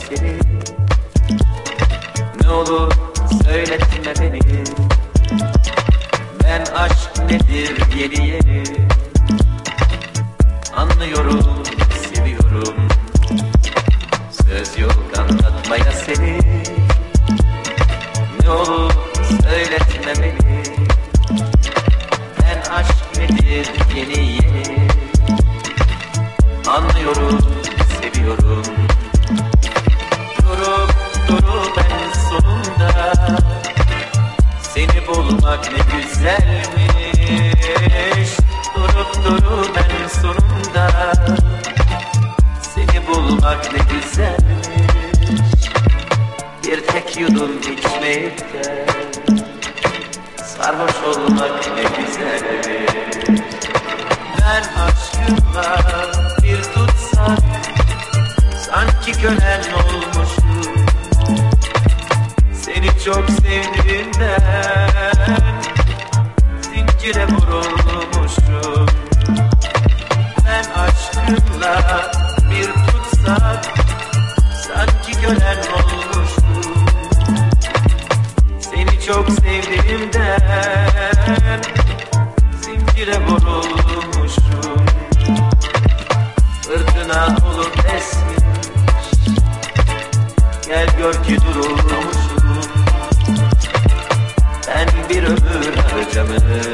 seni. Ne olur söyletme beni. Ben aşk nedir yeni yeni anlıyorum, seviyorum. Söz yok anlatmaya seni. Ne olur söyletme beni. Ben aşk nedir yeni yeni anlıyorum, seviyorum. Durup en sonunda seni bulmak ne güzelmiş. Durup en sonunda seni bulmak ne güzelmiş. Bir tek yudum içmekte sarhoş olmak ne güzelmiş. Ben aşkımla bir tutsak sanki kölen olmuşum. Seni çok sevdiğimden zincire vurulmuşum. Ben aşkımla bir tutsak sanki kölen olmuşum. Seni çok sevdiğimden zincire vurulmuşum. Fırtına olup esmiş, gel gör ki durulmuşum. Ben bir ömür harcamış